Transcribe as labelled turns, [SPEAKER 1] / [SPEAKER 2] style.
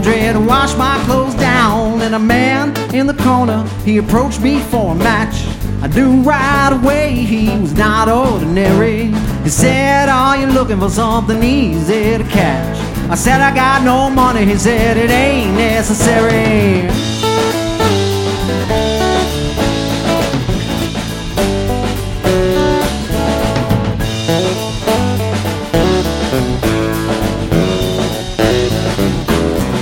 [SPEAKER 1] laundry to wash my clothes down, and a man in the corner, he approached me for a match. I knew right away he was not ordinary. He said, are you looking for something easy to catch? I said, I got no money. He said, it ain't necessary.